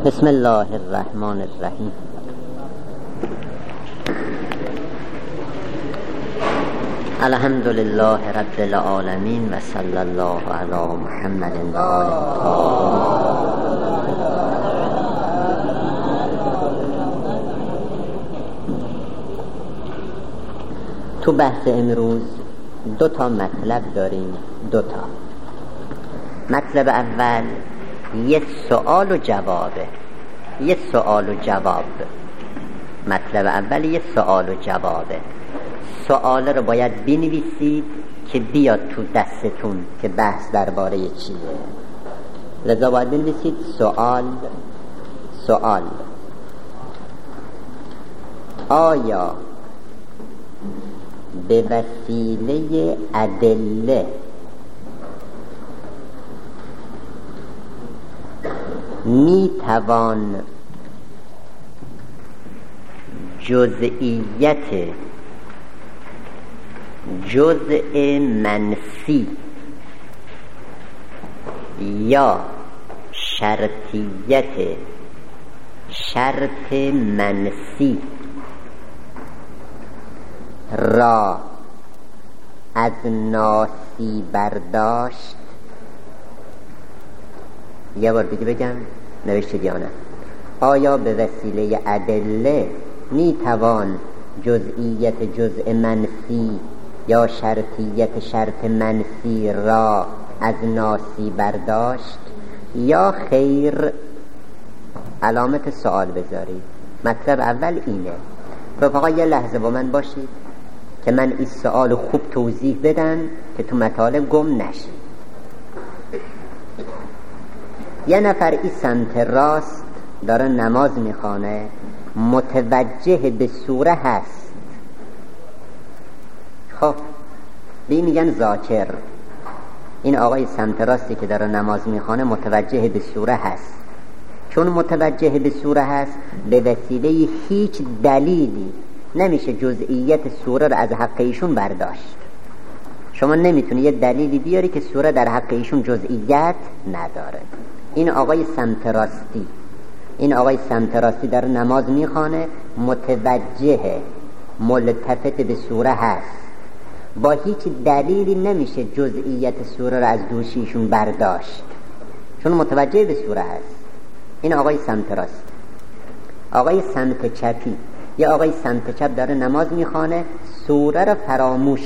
بسم الله الرحمن الرحیم. الحمد لله رب العالمین و صلی الله علی محمد و آله الطاهرین. تو بحث امروز دو تا مطلب داریم. مطلب اول یه سوال و جوابه. مطلب اول یه سوال و جوابه. سوال رو باید بنویسید که بیاد تو دستتون که بحث درباره چیه. لذا باید بنویسید سوال. آیا به وسیله ادله می توان جزئیت جزء منفی یا شرطیت شرط منفی را از ناسی برداشت؟ یه بار دیگه بگم، نوشتید یا نه؟ آیا به وسیله ادله می توان جزئیت جزء منفی یا شرطیت شرط منفی را از ناسی برداشت یا خیر؟ علامت سوال بذارید. مطلب اول اینه. رفقا یه لحظه با من باشید که من این سوال خوب توضیح بدم که تو مطالب گم نشید. یه نفر این سمت راست داره نماز میخوانه، متوجه به سوره هست. خب بی میگن ذاکر. این آقای سمت راستی که داره نماز میخوانه متوجه به سوره هست. چون متوجه به سوره هست، به وسیله هیچ دلیلی نمیشه جزئیت سوره رو از حق ایشون برداشت. شما نمیتونی یه دلیلی بیاری که سوره در حق ایشون جزئیت نداره. این آقای سمت راستی داره نماز میخوانه، متوجه ملتفت به سوره هست. با هیچ دلیلی نمیشه جزئیت سوره رو از دوشیشون برداشت، چون متوجه به سوره هست. این آقای سمت راست. آقای سمت چپی، یه آقای سمت چپ داره نماز میخوانه، سوره رو فراموش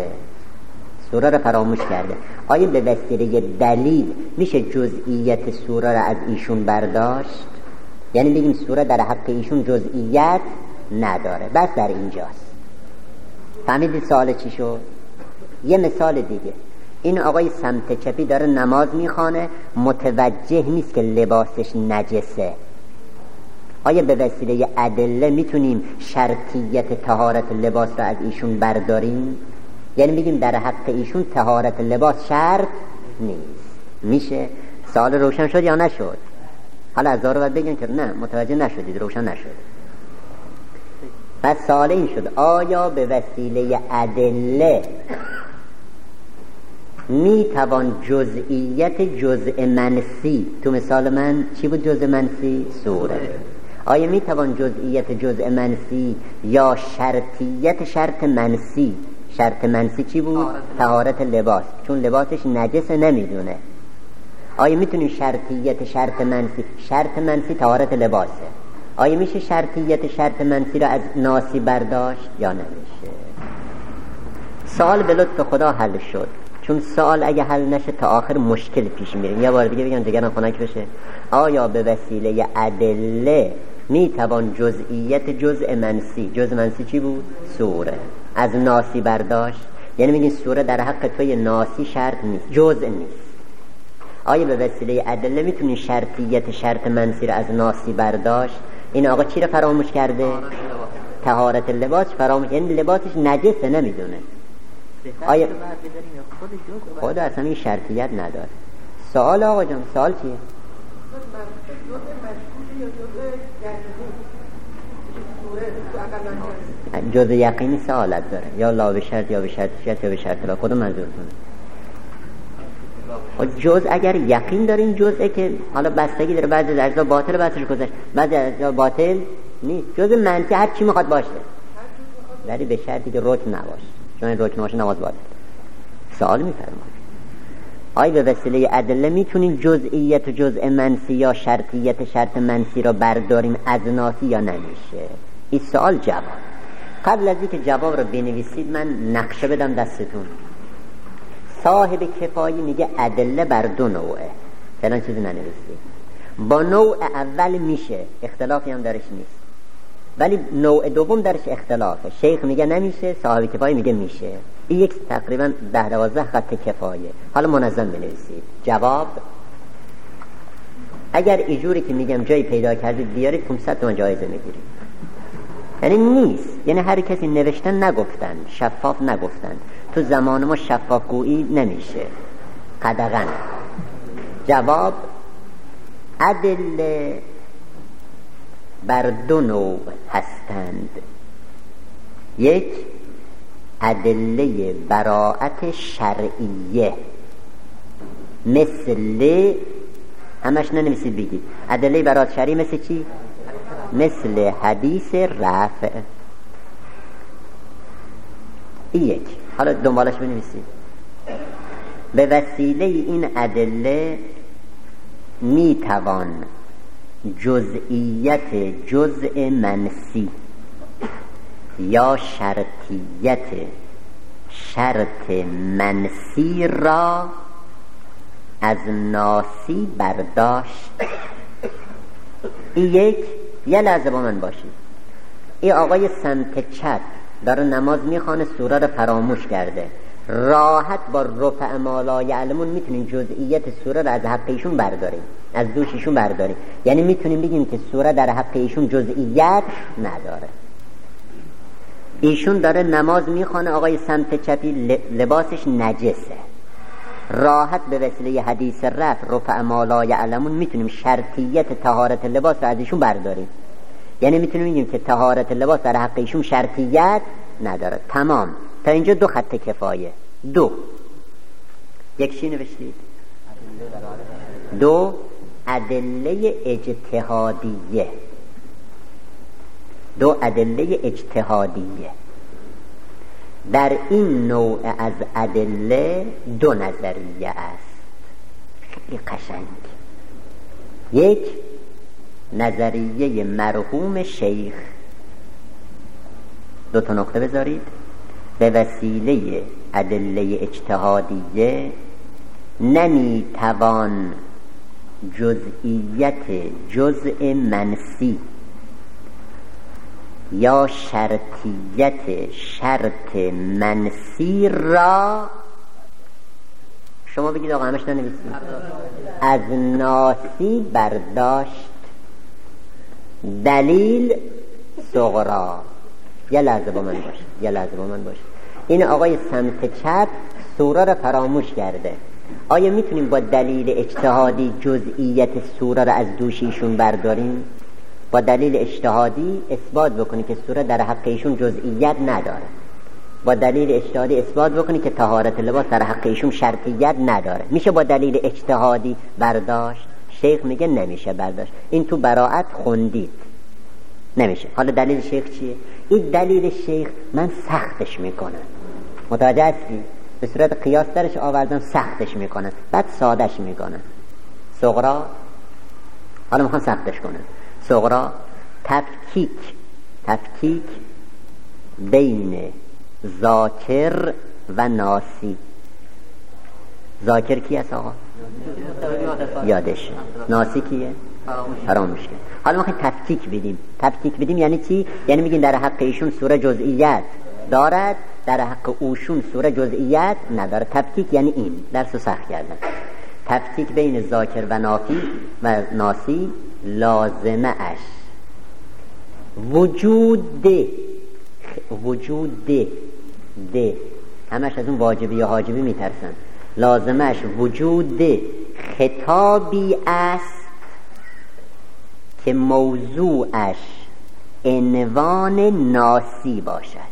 کرده. آیا به وسیله دلیل میشه جزئیت سوره رو از ایشون برداشت؟ یعنی بگیم سوره در حق ایشون جزئیت نداره. بس در اینجاست. فهمیدید سوال چی شد؟ یه مثال دیگه. این آقای سمت چپی داره نماز میخوانه، متوجه نیست که لباسش نجسه. آیا به وسیله ادله میتونیم شرطیت طهارت لباس رو از ایشون برداریم؟ یعنی بگیم در حق ایشون طهارت لباس شرط نیست. میشه؟ سوال روشن شد یا نشد؟ حالا از دارو باید بگن که نه متوجه نشدید، روشن نشد. پس سوال این شد: آیا به وسیله ادله می توان جزئیت جزء منفی، تو مثال من چی بود جزء منفی؟ سوره. آیا می توان جزئیت جزء منفی یا شرطیت شرط منفی؟ شرط منفی چی بود؟ طهارت لباس، چون لباسش نجس نمیدونه. آیا میتونیم شرطیت شرط منفی طهارت لباسه، آیا میشه شرطیت شرط منفی رو از ناسی برداشت یا نمیشه؟ سوال به لطف خدا حل شد، چون سوال اگه حل نشه تا آخر مشکل پیش میره. یه بار دیگه بگم دیگران خنک بشه. آیا به وسیله ادله میتوان جزئیت جزء منفی چی بود؟ سوره، از ناسی برداشت؟ یعنی میگین سوره در حق توی ناسی شرط نیست، جزء نیست. آیا به وسیله ادله میتونی شرطیت شرط منفی رو از ناسی برداشت؟ این آقا چی رو فراموش کرده؟ طهارت لباس فراموش، یعنی لباسش نجسه نمیدونه. آیا خود اصلا این شرطیت نداره. سوال آقا جان، سوال چیه؟ جزء یقینی سوالت داره، یا لا به شرط یا به شرط یا به شرط لا. کدوم منظورتونه؟ جز اگر یقین دارین جزءه که حالا بستگی داره، بعضی از اجزا باطل بحثش گذشت، بعضی از اجزا باطل نیست. جزء منفی هر چی میخواد باشه، ولی به شرطی که رکن نباشه. چون این رکن باشه نماز باطل. سوال میفرمایید آیا به وسیله ادله میتونیم جزئیت و جزء منفی یا شرطیت شرط منفی را برداریم از ناسی یا نمیشه؟ این سوال جواب. قبل از اینکه جواب رو بنویسید من نقشه بدم دستتون. صاحب کفایی میگه ادله بر دو نوعه، فلان چیزی ننویسید. با نوع اول میشه، اختلافی هم درش نیست، ولی نوع دوم درش اختلافه. شیخ میگه نمیشه، صاحب کفایی میگه میشه. این یک تقریبا 10-12 خط کفایه. حالا منظم بنویسید. جواب اگر ایجوری که میگم جایی پیدا کردید بیارید 500 تومان جایزه میگیرید. یعنی نیست، یعنی هر کسی نوشتن نگفتن، شفاف نگفتن. تو زمان ما شفاف گویی نمیشه، قدغن. جواب ادله بر دو نوع هستند. یک ادله براءت شرعیه، مثل همش ننویسید بگید ادله براءت شرعی مثل چی؟ مثل حدیث رفع. این یک. حالا دنبالش بنویسید. به وسیله این ادله میتوان جزئیت جزء منسی یا شرطیت شرط منسی را از ناسی برداشت. این یک. یه لحظه با من باشید. این آقای سمت چپ داره نماز میخوانه، سوره رو فراموش کرده. راحت با رفع ما لا یعلمون میتونیم جزئیت سوره رو از حق ایشون برداریم، از دوش ایشون برداریم. یعنی میتونیم بگیم که سوره در حق ایشون جزئیت نداره. ایشون داره نماز میخوانه، آقای سمت چپی لباسش نجسه. راحت به وسیله حدیث رفع ما لا یعلمون میتونیم شرطیت طهارت لباس رو از ایشون برداریم. یعنی میتونیم بگیم که طهارت لباس در حق ایشون شرطیت نداره. تمام. تا اینجا دو خط کفایه. دو. یک چی نوشتید؟ دو ادله اجتهادیه. دو ادله اجتهادیه. در این نوع از ادله دو نظریه است. خیلی قشنگ. یک نظریه مرحوم شیخ، دو تا نقطه بذارید. به وسیله ادله اجتهادیه نمیتوان جزئیت جزء منسی یا شرطیت شرط منسی را، شما بگید آقا همش ننویسید، از ناسی برداشت. دلیل صغرا. یه لحظه با من باش. این آقای سمت چپ سوره رو فراموش کرده. آیا میتونیم با دلیل اجتهادی جزئیت سوره رو از دوش ایشون برداریم؟ با دلیل اجتهادی اثبات بکنی که سوره در حق ایشون جزئیت نداره. با دلیل اجتهادی اثبات بکنی که طهارت لباس در حق ایشون شرطیت نداره. میشه با دلیل اجتهادی برداشت؟ شیخ میگه نمیشه برداشت. این تو براءت خوندید، نمیشه. حالا دلیل شیخ چیه؟ این دلیل شیخ من سختش میکنم. متوجه هستی؟ به صورت قیاس درش آوردم، سختش میکنن، بعد سادش میکنن. صغرا، حالا میخوان سختش کنن. صغرا تفکیک بین ذاکر و ناسی. ذاکر کی است آقا؟ یادش. ناسی کیه؟ فراموش کرد. حالا میخوایم تفکیک بدیم یعنی چی؟ یعنی میگیم در حق ایشون سوره جزئیات دارد، در حق اوشون سوره جزئیات نداره. تفکیک یعنی این. درس رو سخت کردن. تفکیک بین ذاکر و ناسی لازمه اش وجود ده همش از اون واجبی یا حاجبی میترسن. لازمش وجود خطابی است که موضوعش عنوان ناسی باشد.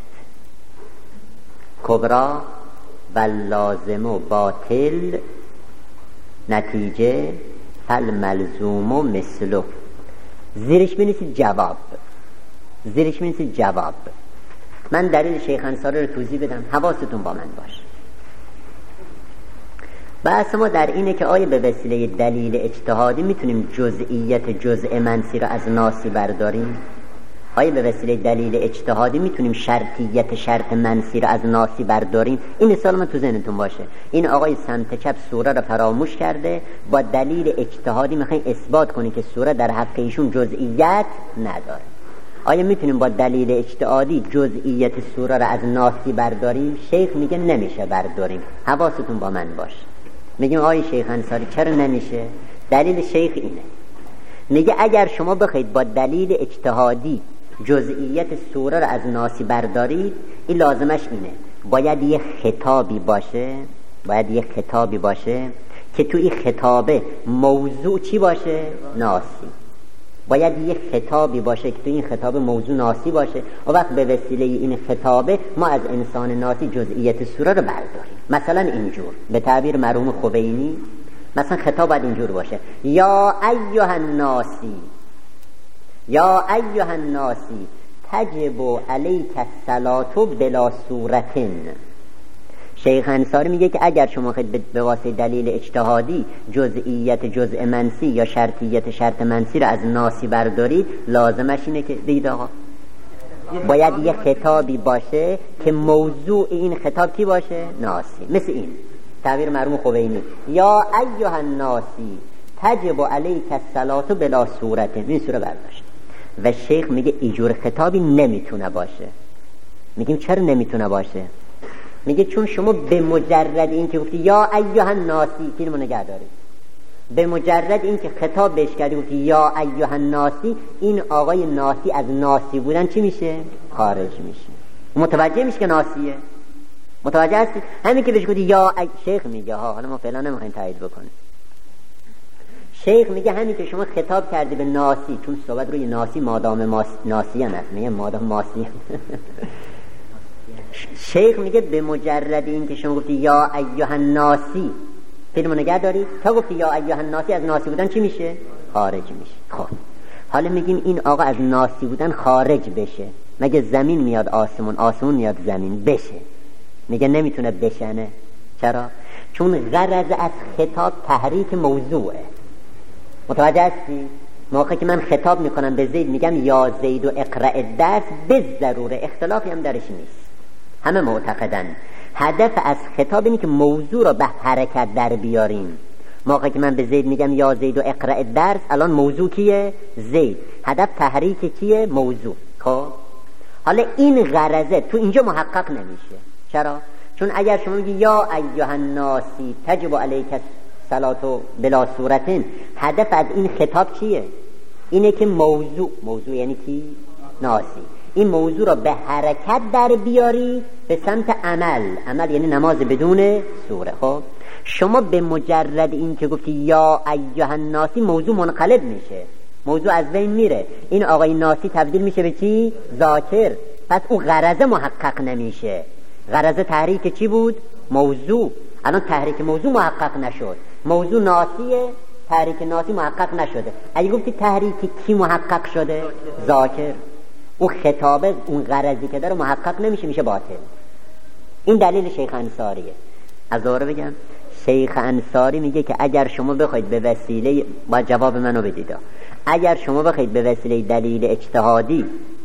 کبرا و لازم و باطل نتیجه فالملزوم و مثله. زیرش بنویسید جواب. زیرش بنویسید جواب. من دلیل شیخ انصاری رو توضیح بدم، حواستون با من باشه. بحث ما در اینه که آیا به وسیله دلیل اجتهادی میتونیم جزئیت جزء منسی رو از ناسی برداریم؟ آیا به وسیله دلیل اجتهادی میتونیم شرطیت شرط منسی رو از ناسی برداریم؟ این مثال من تو ذهنتون باشه. این آقای سمت چپ سوره رو فراموش کرده، با دلیل اجتهادی میخواین اثبات کنی که سوره در حق ایشون جزئیت نداره. آیا میتونیم با دلیل اجتهادی جزئیت سوره رو از ناسی برداریم؟ شیخ میگه نمیشه برداریم. حواستون با من باشه. میگیم آقای شیخ انصاری چرا نمیشه؟ دلیل شیخ اینه، میگه اگر شما بخواید با دلیل اجتهادی جزئیت سوره رو از ناسی بردارید، این لازمش اینه باید یه خطابی باشه که تو این خطابه موضوع چی باشه؟ ناسی. باید یه خطابی باشه که تو این خطاب موضوع ناسی باشه و وقت به وسیله این خطابه ما از انسان ناسی جزئیت سوره رو برداریم. مثلا اینجور به تعبیر مرحوم خمینی، مثلا خطاب باید اینجور باشه: یا ایها الناسی، یا ایها الناسی تجب علیک الصلاة بلا صورة. شیخ انصاری میگه که اگر شما خواهید به واسطه دلیل اجتهادی جزئیت جزء منسی یا شرطیت شرط منسی رو از ناسی بردارید، لازمش اینه که بگید آقا باید یه خطابی باشه که موضوع این خطاب کی باشه؟ ناسی. مثل این تعبیر مرحوم خمینی: یا ایها الناسی تجب علیک الصلاة بلا صورة. این سوره برداشت و شیخ میگه اینجور خطابی نمیتونه باشه. میگیم چرا نمیتونه باشه؟ میگه چون شما به مجرد این که گفتی یا ایها الناسی، فیلمو نگه دارید، به مجرد این که خطاب بهش کردی گفتی یا ایها الناسی، این آقای ناسی از ناسی بودن چی میشه؟ خارج میشه. متوجه میشه که ناسیه. متوجه هستی؟ همین که بهش گفتی یا شیخ میگه حالا ما فعلا نمیخوایم تایید بکنیم. شیخ میگه همین که شما خطاب کردی به ناسی، چون صحبت روی ناسی مادام ناسی هم هست، میگه مادام ماسی. شیخ میگه به مجرد این که شما گفتی یا ایها الناسی، فیلمو نگه دارید، تا گفتی یا ایها الناسی از ناسی بودن چی میشه؟ خارج میشه. خب حالا میگیم این آقا از ناسی بودن خارج بشه، مگه زمین میاد آسمون، آسمون میاد زمین بشه؟ میگه نمیتونه بشنه. چرا؟ چون غرض از خطاب تحریک موضوعه. متوجه هستی؟ موقعی که من خطاب میکنم به زید میگم یا زید و اقرأ الدرس، به ضروره اختلافی هم درش نیست، همه معتقدن هدف از خطاب اینه که موضوع رو به حرکت در بیاریم. موقعی که من به زید میگم یا زید و اقرأ الدرس، الان موضوع کیه؟ زید. هدف تحریک کیه؟ موضوع. خب حالا این غرضه تو اینجا محقق نمیشه. چرا؟ چون اگر شما میگی یا ایها الناسی تجب علیک الصلاة بلا صورة، هدف از این خطاب چیه؟ اینه که موضوع یعنی کی؟ ناسی. این موضوع را به حرکت در بیاری به سمت عمل یعنی نماز بدون سوره. خب شما به مجرد این که گفتی یا ایها الناسی، موضوع منقلب میشه، موضوع از بین میره، این آقای ناسی تبدیل میشه به چی؟ ذاکر. پس اون غرضه محقق نمیشه. غرضه تحریک چی بود؟ موضوع. الان تحریک موضوع محقق نشد، موضوع ناسیه، تحریک ناسی محقق نشده. اگه گفتی تحریک کی محقق شده؟ ذاکر. اون خطابه، اون غرضی که داره محقق نمیشه، میشه باطل. این دلیل شیخ انصاریه. از دوباره بگم، شیخ انصاری میگه که اگر شما بخواید به وسیله، با جواب منو بدید، اگر شما بخواید به وسیله دلیل اجتهادی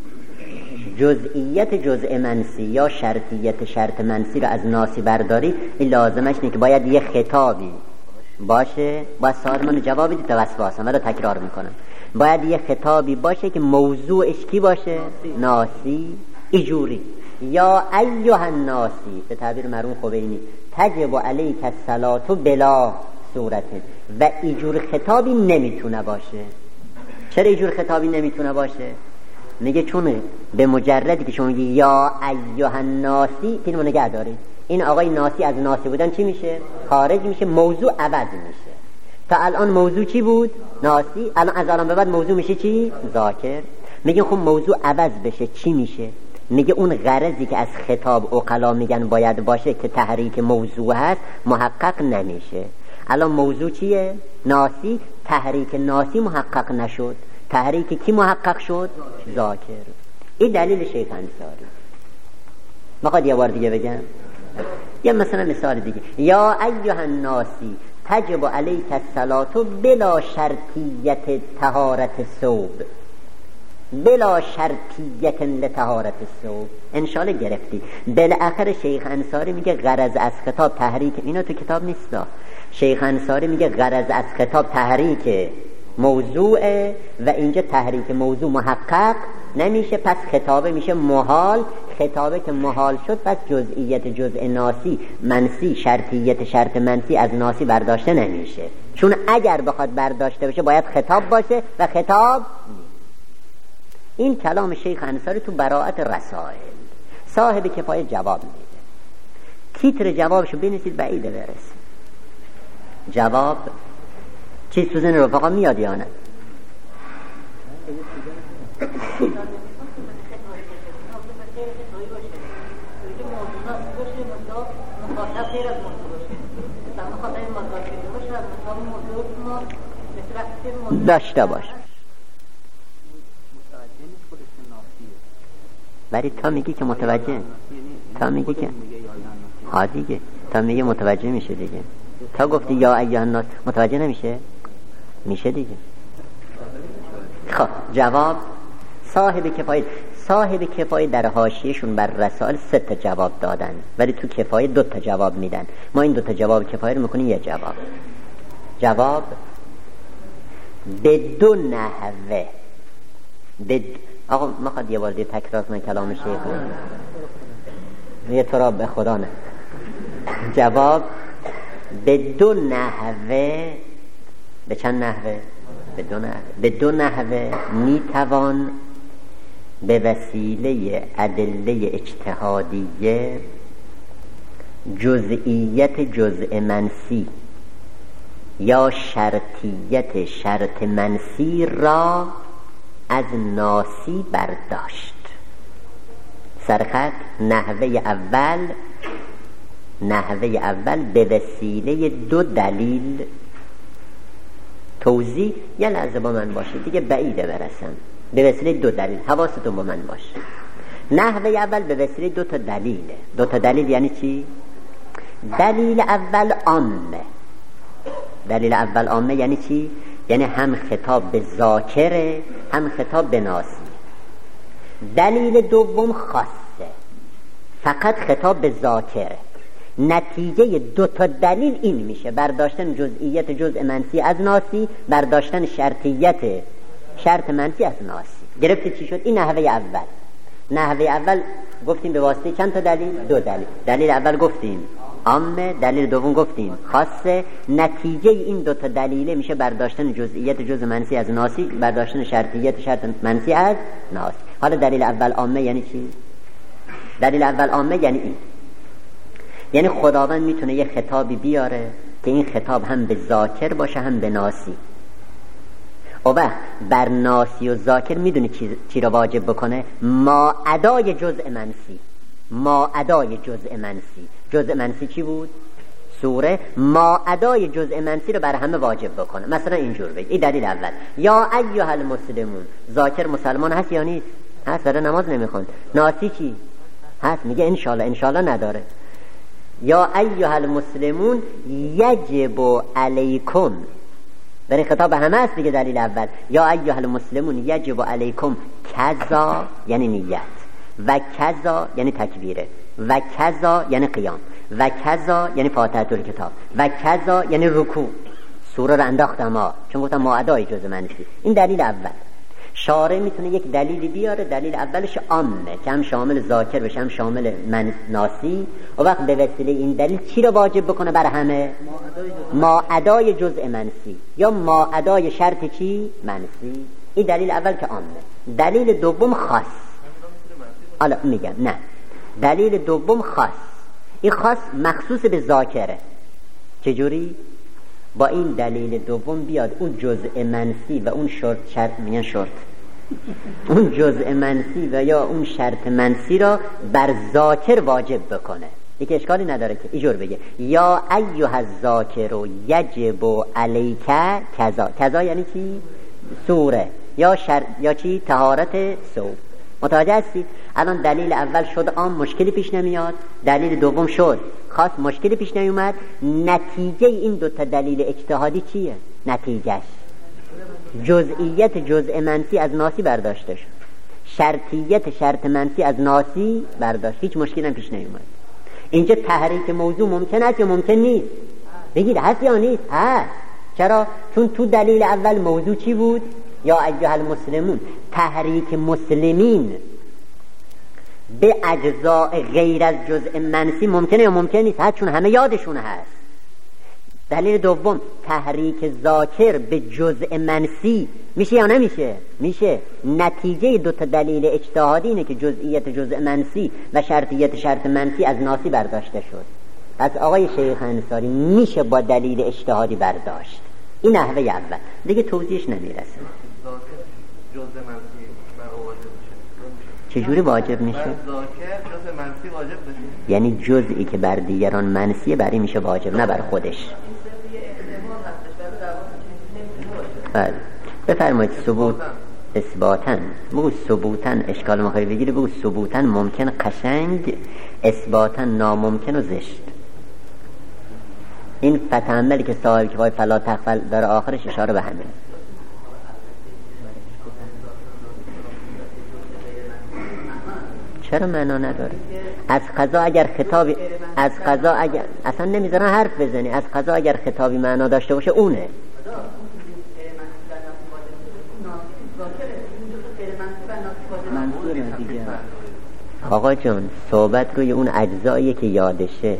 جزئیت جزء منسی یا شرطیت شرط منسی رو از ناسی برداری، این لازمش اینه که باید یه خطابی باشه. باید سوال منو جواب بدید تا وسواسم، ولی تکرار میکنم. باید یه خطابی باشه که موضوعش کی باشه؟ ناسی. ایجوری یا ایها الناسی به تعبیر مرحوم خمینی تجب علیک الصلاة بلا صورت، و ایجور خطابی نمیتونه باشه. چرا ایجور خطابی نمیتونه باشه؟ میگه چون به مجردی که شما میگی یا ایها الناسی، اینو نگه دارید، این آقای ناسی از ناسی بودن چی میشه؟ خارج میشه، موضوع عوض میشه. تا الان موضوع چی بود؟ ناسی. الان از الان به بعد موضوع میشه چی؟ ذاکر. میگه خب موضوع عوض بشه چی میشه؟ میگه اون غرضی که از خطاب عقلا میگن باید باشه که تحریک موضوع هست، محقق نمیشه. الان موضوع چیه؟ ناسی. تحریک ناسی محقق نشد. تحریک کی محقق شد؟ ذاکر. این دلیل شیخ انصاری. میخواد یه بار دیگه بگم؟ یا مثلا مثال دیگه، یا ایها الناسی تجب علیک الصلاة بلا شرطیت طهارت الثوب، بلا شرطیت لطهارت الثوب. انشالله گرفتی. بالاخره شیخ انصاری میگه غرض از خطاب تحریک، اینا تو کتاب نیستا. شیخ انصاری میگه غرض از خطاب تحریک موضوعه و اینجا تحریک موضوع محقق نمیشه، پس خطابه میشه محال. خطابه که محال شد پس جزئیت جزء ناسی منسی، شرطیت شرط منسی از ناسی برداشته نمیشه، چون اگر بخواد برداشته بشه باید خطاب باشه و خطاب این کلام شیخ انصاری تو براءت رسائل. صاحب کفایه جواب میده. تیتر جوابشو بنویسید بعیده برسه. جواب چیز تو ذهن رفقا میاد یا نه؟ داشته باش. ولی تا میگی که متوجه، تا میگی که ها دیگه، تا میگه متوجه میشه دیگه. تا گفتی یا ایها الناس متوجه نمیشه؟ میشه دیگه. خب جواب صاحب کفایه در حاشیه‌شون بر رسائل 3 تا جواب دادن، ولی تو کفایه 2 تا جواب میدن. ما این 2 تا جواب کفایه رو میکنیم یه جواب بدون نحوه. آقا میخواد یه بار دیگه تکرار کنه کلام شیخ؟ یه طور به خدا نه. جواب بدون نحوه. به چند نحوه؟ بدون نحوه میتوان به وسیله ادله اجتهادیه جزئیت جزء منسی یا شرطیت شرط منسی را از ناسی برداشت. سرخط نحوه اول به وسیله 2 دلیل. توضیح یه لحظه با من باشید دیگه، بعیده برسم. به وسیله 2 دلیل، حواستون با من باشه. نحوه اول به وسیله 2 تا دلیله. 2 تا دلیل یعنی چی؟ دلیل اول عامه یعنی چی؟ یعنی هم خطاب به ذاکره هم خطاب به ناسی. دلیل دوم خاصه، فقط خطاب به ذاکره. نتیجه 2 تا دلیل این میشه: برداشتن جزئیت جزء منسی از ناسی، برداشتن شرطیت شرط منسی از ناسی. گرفتی چی شد؟ این نحوه اول گفتیم به واسطه چند تا دلیل؟ 2 دلیل. دلیل اول گفتیم عامه، دلیل دوم گفتیم خاصه. نتیجه این 2 تا دلیل میشه برداشتن جزئیت جزء منسی از ناسی، برداشتن شرطیت شرط منسی از ناسی. حالا دلیل اول عامه یعنی چی؟ دلیل اول عامه یعنی این، یعنی خداوند میتونه یه خطابی بیاره که این خطاب هم به ذاکر باشه هم به ناسی. و بر ناسی و ذاکر میدونه چی را واجب بکنه؟ ما ادای جزء منسی. جزء منسی چی بود؟ سوره ما ادای جزء منسی رو بر همه واجب بکنه. مثلا اینجور بگی. این دلیل اول. یا ایها المسلمون، ذاکر مسلمان هست یا نیست؟ هست، برای نماز نمیخوند. ناسی چی؟ هست، میگه انشالله نداره. یا ایها المسلمون یجب علیکم، برای خطاب همه است دیگه. دلیل اول یا ایها المسلمون یجب علیکم کذا یعنی نیت، و کذا یعنی تکبیره، و کذا یعنی قیام، و کذا یعنی فاتحه الکتاب، و کذا یعنی رکوع. سوره رو انداختم چون گفتم ما ادای جزء منسی. این دلیل اول. شارع میتونه یک دلیلی بیاره، دلیل اولش عامه که هم شامل ذاکر بشه هم شامل ناسی، و وقت به وسیله این دلیل چی رو واجب بکنه بر همه؟ ما ادای جزء منسی یا ما ادای شرط چی؟ منسی. این دلیل اول که عامه. دلیل دوم خاص. حالا میگم نه، دلیل دوم خاص. این خاص مخصوص به ذاکره. چجوری؟ با این دلیل دوم بیاد اون جزء منسی و اون اون جزء منسی و یا اون شرط منسی را بر ذاکر واجب بکنه. یک اشکالی نداره که اینجور بگه یا ایها الذاکر یجب علیک کذا. کذا یعنی چی؟ سوره یا چی؟ طهارت ثوب. متوجه هستی؟ الان دلیل اول شد عام، مشکلی پیش نمیاد. دلیل دوم شد خاص، مشکلی پیش نمیومد. نتیجه این دوتا دلیل اجتهادی چیه؟ نتیجهش جزئیت جزء منفی از ناسی برداشته شد، شرطیت شرط منفی از ناسی برداشت، هیچ مشکلی هم پیش نمیومد. اینجا تحریک موضوع ممکن است یا ممکن نیست؟ بگید هست یا نیست؟ هست. چرا؟ چون تو دلیل اول موضوع چی بود؟ یا ایها المسلمون. تحریک مسلمین به اجزاء غیر از جزء منفی ممکنه یا ممکن نیست؟ هست، چون همه یادشون هست. دلیل دوم تحریک ذاکر به جزء منفی میشه یا نمیشه؟ میشه. نتیجه دوتا دلیل اجتهادی اینه که جزئیت جزء منفی و شرطیت شرط منفی از ناسی برداشته شد. از آقای شیخ انصاری میشه با دلیل اجتهادی برداشت. این نحوه اول دیگه توضیحش نمیرسه. جزء منفی بر واجب میشه. چجوری واجب میشه؟ ذاکر جزء منفی واجب بشه. یعنی جزئی که بر دیگران منفیه برای میشه واجب، نه بر خودش. بله بفرمایید. ثبوت اثباتن. بگو ثبوتن اشکال مخالی بگیری، بگو ثبوتن ممکن قشنگ، اثباتن ناممکن و زشت. این فتعملی که صاحب کفای فلا تغفل داره آخرش اشاره به همین. چرا معنا نداره؟ از قضا اگر خطابی اصلا نمیذارن حرف بزنی. از قضا اگر خطابی معنا داشته باشه اونه. آقا جان صحبت روی اون اجزایی که یادشه.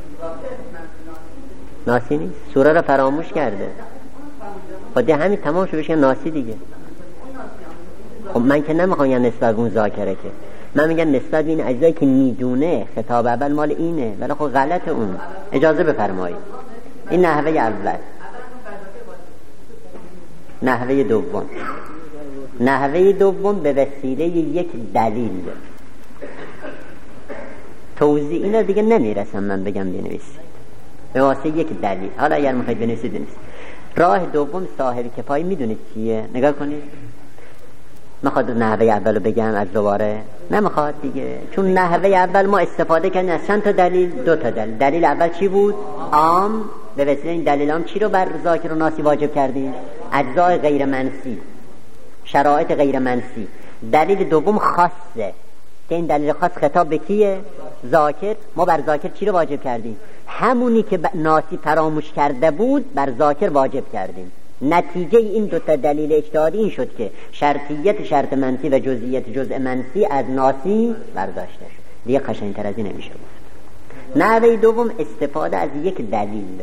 ناسی نیست، سوره را فراموش کرده. خب همین تمام شو بشه ناسی دیگه. خب من که نمیخوام یه نسبت به اون ذاکره، که من میگم نسبت به این اجزایی که میدونه خطاب اول مال اینه، ولی خب غلط اون. اجازه بفرمایید. این نحوه اول. نحوه دوم به وسیله یک دلیل. توضیح اینا دیگه نمیرسم من بگم بنویسید، به واسه یک دلیل. حالا اگر میخواید بنویسید بنویسید. راه دوم صاحب کفایی میدونید چیه؟ نگاه کنید. میخواد نحوه اولو بگم از دوباره؟ نمیخواد دیگه، چون نحوه اول ما استفاده کردیم از چند تا دلیل؟ دو تا دلیل. دلیل اول چی بود؟ عام. به وسیله این دلیل عام چی رو بر ذاکر و ناسی واجب کردیم؟ اجزای غیر منفی، شرایط غیر منفی. دلیل دوم خاصه که این دلیل خاص خطاب به کیه؟ ذاکر. ما بر ذاکر چی رو واجب کردیم؟ همونی که ناسی فراموش کرده بود بر ذاکر واجب کردیم. نتیجه این دوتا دلیل اجتهادی این شد که شرطیت شرط منفی و جزئیت جزء منفی از ناسی برداشته شد. دیگه قشنگ‌تر از این نمیشه گفت. نحوه دوم استفاده از یک دلیل.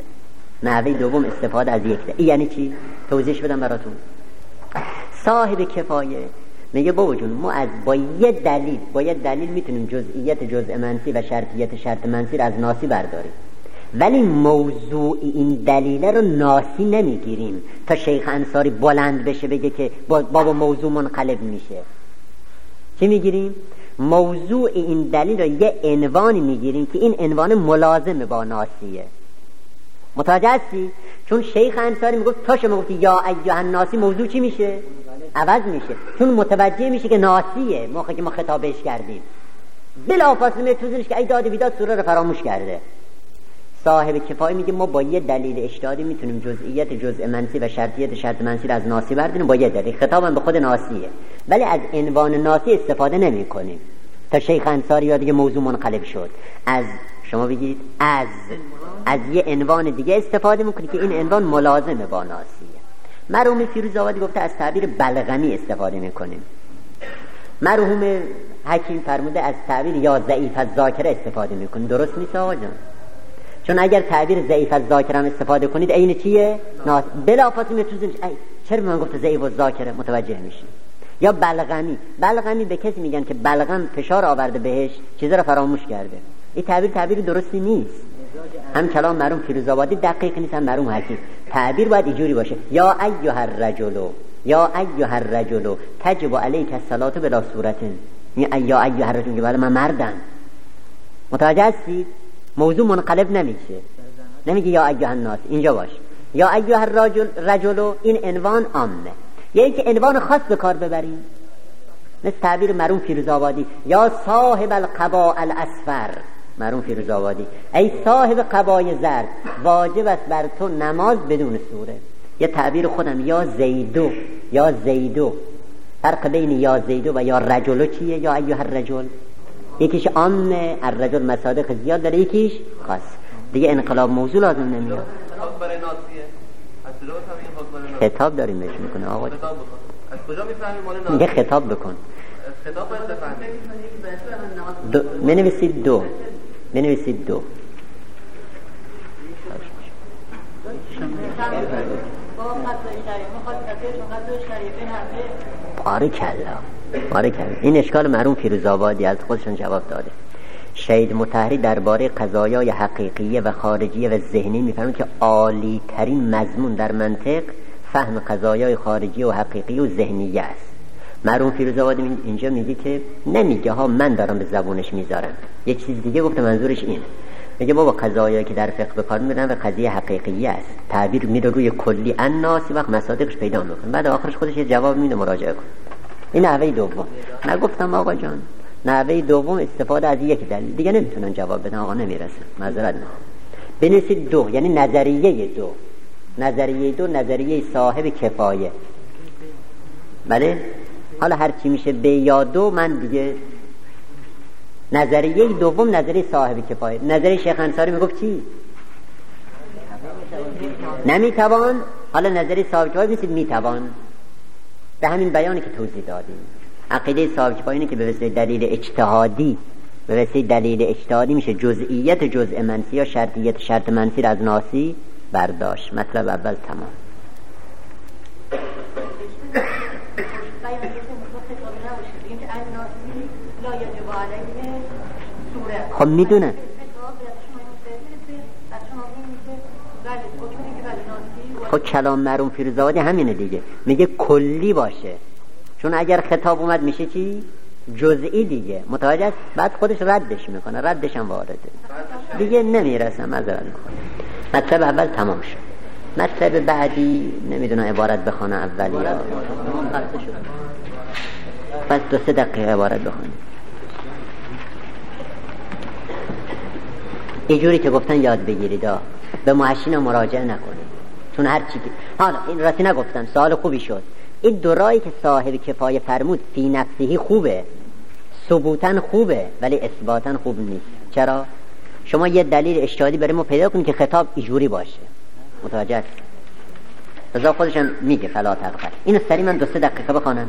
یعنی چی؟ توضیحش بدم براتون. صاحب کفایه میگه بابا جون ما با یه دلیل میتونیم جزئیت جزء منفی و شرطیت شرط منفی رو از ناسی برداریم، ولی موضوع این دلیل رو ناسی نمیگیریم تا شیخ انصاری بلند بشه بگه که بابا موضوع منقلب میشه. چی میگیریم؟ موضوع این دلیل رو یه عنوانی میگیریم که این عنوان ملازم با ناسیه. متوجه هستی؟ چون شیخ انصاری میگفت تا شما گفتی یا ایها الناسی، موضوع چی میشه؟ عوض میشه، چون متوجه میشه که ناسیه موقعی که ما خطابش کردیم. بلافاصله توضیحش که ای داد بیداد سوره رو فراموش کرده. صاحب کفایه میگه ما با یه دلیل اجتهادی میتونیم جزئیت جزء منفی و شرطیت شرط منفی رو از ناسی برداریم با یه دلیل. خطابم به خود ناسیه، ولی از عنوان ناسی استفاده نمی کنیم تا شیخ انصاری یا دیگه موضوع منقلب شد. از شما بگید از یه عنوان دیگه استفاده میکنی که این عنوان ملازم با ناسیه. مرحوم فیروزآبادی گفته از تعبیر بلغمی استفاده میکنیم. مرحوم حکیم فرموده از تعبیر یا ضعیف الذاکره استفاده میکنیم. درست نیست آقا جان، چون اگر تعبیر ضعیف الذاکره هم استفاده کنید عین چیه؟ بلافاصله میتونید چرا من گفته ضعیف الذاکره متوجه میشین. یا بلغمی به کسی میگن که بلغم فشار آورده بهش، چیزا رو فراموش کرده. این تعبیر درستی نیست. هم کلام مرحوم فیروزآبادی دقیق نیست، هم مرحوم حکیم. تعبیر باید اینجوری باشه: یا ایها الرجل تجب علیک الصلاة بلا صورت. یا ایها الرجل که من مردم. متوجه هستی؟ موضوع منقلب نمیشه، نمیگه یا ایها الناس اینجا باش، یا ایها الرجل این عنوان عامه. یا اینکه عنوان خاص به کار ببریم، مثل تعبیر مرحوم فیروزآبادی یا صاحب القباء الاصفر. مرحوم فیروزآبادی ای صاحب قبای زرد واجب است بر تو نماز بدون سوره. یا تعبیر خودم یا زیدو، یا زیدو. فرق بین یا زیدو و یا رجلو چیه؟ یا ایها الرجل یکیش عامه، الرجل مصادق زیاد داره، یکیش خاص. دیگه انقلاب موضوع لازم نمیاد. خطاب داریم بهش میکنه آقا. خطاب بکن. از کجا میفهمی مال ناس؟ میگه خطاب بکن. خطاب باید بفهمی. منویسید دو. منویسید دو. آره کلا. این اشکال مرحوم فیروزآبادی از خودشون جواب داده. شهید مطهری درباره قضایای حقیقیه و خارجیه و ذهنی میفهمه که عالی ترین مضمون در منطق فهم قضایای خارجی و حقیقی و ذهنیه است. مرحوم فیروزآبادی اینجا میگه که نمیگه ها من دارم به زبونش میذارم، یک چیز دیگه گفته، منظورش اینه. میگه بابا قضایایی که در فقه به کار میبرن و قضیه حقیقیه است، تعبیر میره روی کلی الناسی وقت مصادیقش پیدا میکنه، بعد آخرش خودش یه جواب میده، مراجعه کن. این نحوه دوم. نگفتم آقا جان، نحوه دوم استفاده از یک دلیل دیگه نمیتونن جواب بدن، آقا نمیرسه، معذرت میخوام. بنویسید دو، یعنی نظریه دو. نظریه دو نظریه صاحب کفایه. بله حالا هر چی میشه به یا دو، من دیگه نظریه دوم نظریه صاحب کفایه. نظریه شیخ انصاری میگفت چی؟ نمیتوان. حالا نظریه صاحب کفایه میشه میتوان. به همین بیانی که توضیح دادیم. عقیده صاحب کفایه اینه که به وسیله دلیل اجتهادی میشه جزئیت جزء منفی یا شرطیت شرط منفی را از ناسی برداشت. مطلب اول تمام. خب میدونن. خب کلام مرحوم فیروزآبادی همینه دیگه، میگه کلی باشه، چون اگر خطاب اومد میشه چی؟ جزئی دیگه. متوجه است؟ بعد خودش ردش میکنه، ردش هم وارده دیگه، نمیرسم. معذرت میخوام. مطلب اول تمام شد. مطلب بعدی نمیدونم عبارت بخونه اولی یا پس 2-3 دقیقه عبارت بخونیم. اینجوری که گفتن یاد بگیرید، به محشین مراجعه نکنید، چون هر چی حالا این راستی نگفتم، سوال خوبی شد. این دو رایی که صاحب کفایه فرمود فی نفسه خوبه، ثبوتاً خوبه، ولی اثباتاً خوب نیست. چرا؟ شما یه دلیل اجتهادی برای ما پیدا کنید که خطاب اینجوری باشه. متوجه است؟ رضا خودشم میگه فلا تغفر. اینو سری من 2-3 دقیقه بخونم.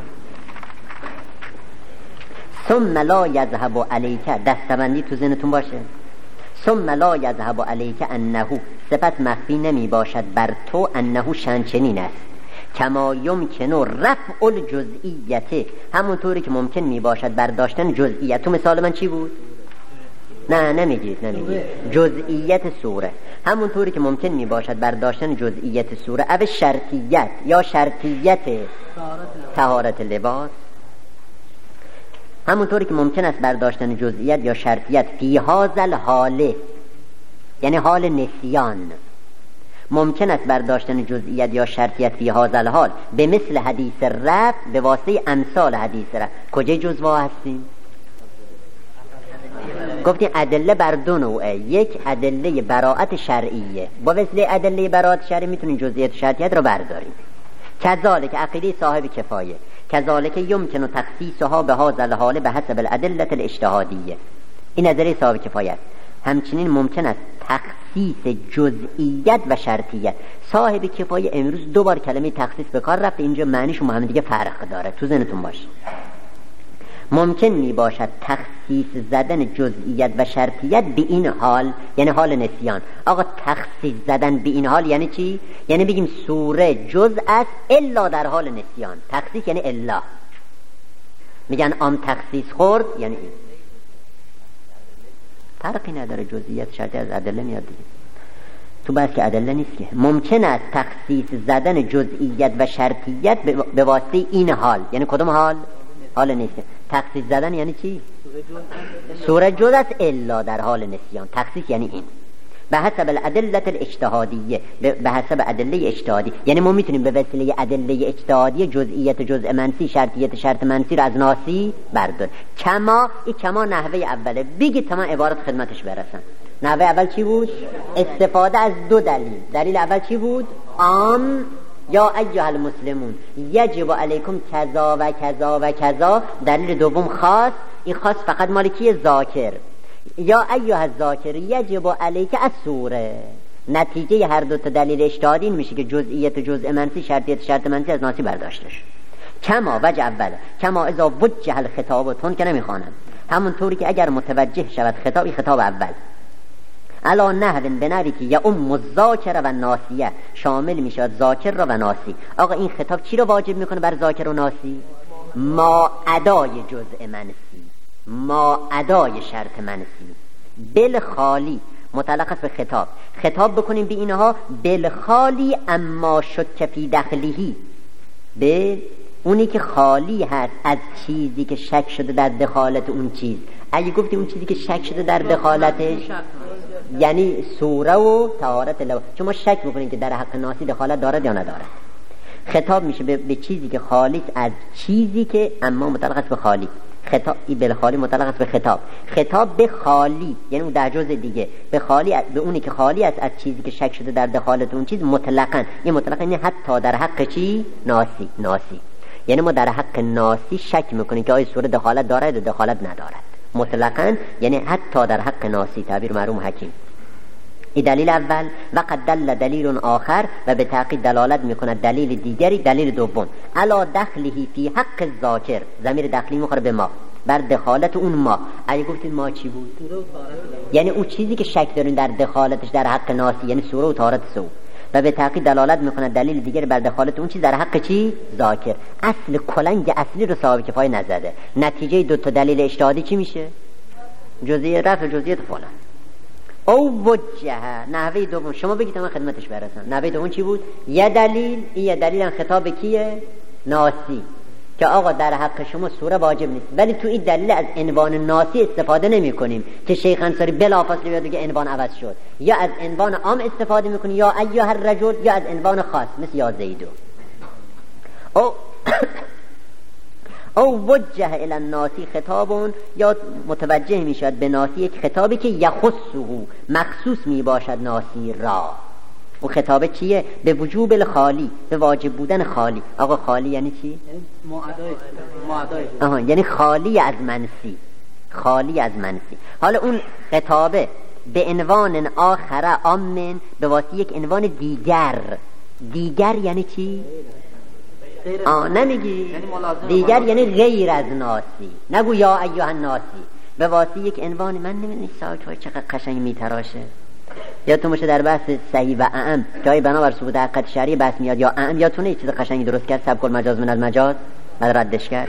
ثم لا یذهب علیک، دستبندی تو ذهنتون باشه. ثم لا یذهب علیک انه، صفت مخفی نمی باشد بر تو، انه شنچنین است، کما یمکن رفع الجزئیت، همونطوری که ممکن می باشد برداشتن جزئیت. تو مثال من چی بود؟ نه نمیگید جزئیت سوره، همونطوری که ممکن می باشد برداشتن جزئیت سوره، او شرطیت یا شرطیت طهارت لباس، همونطوری که ممکن است برداشتن جزئیت یا شرطیت فی هذا حاله، یعنی حال نسیان، ممکن است برداشتن جزئیت یا شرطیت فی هذا حال به مثل حدیث رفع، به واسطه امثال حدیث رفع. کجای جزوا هستیم؟ گفتیم ادله بر دو نوعه، یک ادله براءت شرعیه، با وسیله ادله براءت شرعی میتونیم جزئیت و شرطیت رو برداریم. کذالک عقیده صاحب کفایه، کذالک یمکن تخصیصها به هذا الحال به حسب الادله الاجتهادیه. این نظریه صاحب کفایه. همچنین ممکن است تخصیص جزئیت و شرطیت. صاحب کفایه امروز 2 بار کلمه تخصیص به کار رفته، اینجا معنیش و هم دیگه فرق داره، تو ذهنتون باشه. ممکن می باشد تخصیص زدن جزئیت و شرطیت به این حال، یعنی حال نسیان. آقا تخصیص زدن به این حال یعنی چی؟ یعنی بگیم سوره جزء است الا در حال نسیان. تخصیص یعنی الا. میگن عام تخصیص خورد یعنی این. فرقی نداره، جزئیت شرطیت از ادله میاد دیگه. تو بس که ادله نیست که. ممکن است تخصیص زدن جزئیت و شرطیت به واسطه این حال، یعنی کدوم حال؟ حال نیست. تخصیص زدن یعنی چی؟ سوره جز است الا در حال نسیان. تخصیص یعنی این به حسب الادله الاجتهادیه، به حسب ادله اجتهادی. یعنی ما میتونیم به وسیله ادله اجتهادی جزئیت جزء منسی، شرطیت شرط منسی رو از ناسی بردار. کما نحوه اوله بگی تمام عبارت خدمتش برسن. نحوه اول چی بود؟ استفاده از دو دلیل. دلیل اول چی بود؟ عام یا ایها المسلمون یجب علیکم کذا و کذا و کذا. دلیل دوم خاص. این خاص فقط مال کیه؟ ذاکر. یا ایها الذاکر یجب علیک السوره. نتیجه هر دو تا دلیل اجتهادی میشه که جزئیت جزء منسی، شرطیت شرط منسی از ناسی برداشتش. کما وجه اول کما اذا وجه الخطاب، تون که نمیخوانم، همون طوری که اگر متوجه شود خطابی، خطاب اول علا نحو به نحوی که یعم الذاکر و ناسیه، شامل میشود ذاکر را و ناسی. آقا این خطاب چی رو واجب میکنه بر ذاکر و ناسی؟ ما ادای جزء منسی، ما ادای شرط منسی. بالخالی متعلق است به خطاب. خطاب بکنیم به اینها بالخالی اما شک فی دخلهی، به اونی که خالی هست از چیزی که شک شده در دخالت اون چیز. اگه گفتی اون چیزی که شک شده در دخالتش یعنی سوره و طهارت لب، چون ما شک میکنیم که در حق ناسی دخالت دارد یا ندارد. خطاب میشه به چیزی که خالی از چیزی که اما متعلق است به خالی. خطاب به خالی متعلق است به خطاب. خطاب به خالی یعنی اون در جزء دیگه، به خالی، به اونی که خالی است از چیزی که شک شده در دخالت اون چیز مطلقاً. این مطلقاً یعنی حتی در حق چی؟ ناسی. یعنی ما در حق ناسی شک میکنیم که آیا سوره دخالت دارد یا دخالت ندارد. مطلقاً یعنی حتی در حق ناسی. تعبیر مرحوم حکیم. این دلیل اول. و قد دل دلیل آخر، و به تحقیق دلالت میکند دلیل دیگری، دلیل دوم. علا دخلهی فی حق الذاکر، ضمیر دخلی میخوره به ما، بر دخالت اون ما. اگه گفتید ما چی بود؟ یعنی اون چیزی که شک دارین در دخالتش در حق ناسی، یعنی سوره و طهارت سو. و به تحقیق دلالت میکند دلیل دیگری بر دخالت اون چیز در حق چی؟ ذاکر. اصل کلنگ اصلی رو صاحب کفایه نزده. نتیجه دو تا دلیل اجتهادی چی میشه؟ جزئیه رفع جزئیت فلان. او وجه نحوه دوم. شما بگید من خدمتش برسم. نحوه دوم چی بود؟ یه دلیل، این یه دلیل خطاب کیه؟ ناسی، که آقا در حق شما سوره واجب نیست، ولی تو این دلیل از عنوان ناسی استفاده نمی کنیم که شیخ انصاری بلافاصله بیاد دیگه عنوان عوض شد. یا از عنوان عام استفاده میکنیم، یا ایها الرجل، یا از عنوان خاص مثل یا زیدو. او وجه الی الناسی خطابون، یا متوجه میشد به ناسی یک خطابی که یخصه، مخصوص می باشد ناسی را. و خطابه چیه؟ به وجوب الخالی، به واجب بودن خالی. آقا خالی یعنی چی؟ یعنی خالی از منسی، خالی از منسی. حالا اون خطابه به عنوان آخر عام، به واسطه یک عنوان دیگر یعنی چی؟ نمیگی دیگر یعنی غیر از ناسی. نگو یا ایها الناسی، به واسطه یک عنوان. من نمیدونی ساکت چقدر قشنگ میتراشه. یا تو مشه در بحث صحیح و اعم جای بنابر ثبوت حقیقت شرعی بحث میاد، یا اعم یا تو نه چیز قشنگی درست کرد، سبک المجاز من المجاز بعد ردش کرد.